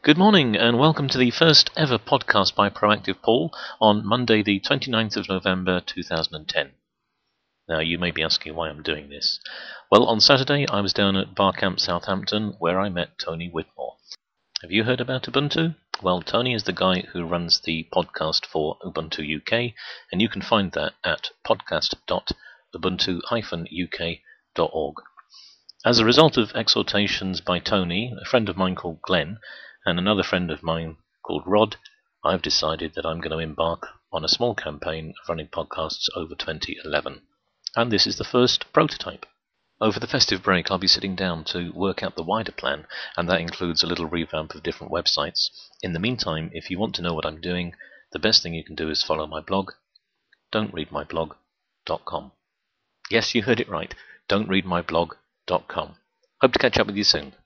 Good morning and welcome to the first ever podcast by Proactive Paul on Monday the 29th of November 2010. Now you may be asking why I'm doing this. Well, on Saturday I was down at Barcamp Southampton where I met Tony Whitmore. Have you heard about Ubuntu? Well, Tony is the guy who runs the podcast for Ubuntu UK, and you can find that at podcast.ubuntu-uk.org. As a result of exhortations by Tony, a friend of mine called Glenn, and another friend of mine called Rod, I've decided that I'm going to embark on a small campaign of running podcasts over 2011. And this is the first prototype. Over the festive break, I'll be sitting down to work out the wider plan, and that includes a little revamp of different websites. In the meantime, if you want to know what I'm doing, the best thing you can do is follow my blog, don'treadmyblog.com. Yes, you heard it right, don'treadmyblog.com. Hope to catch up with you soon.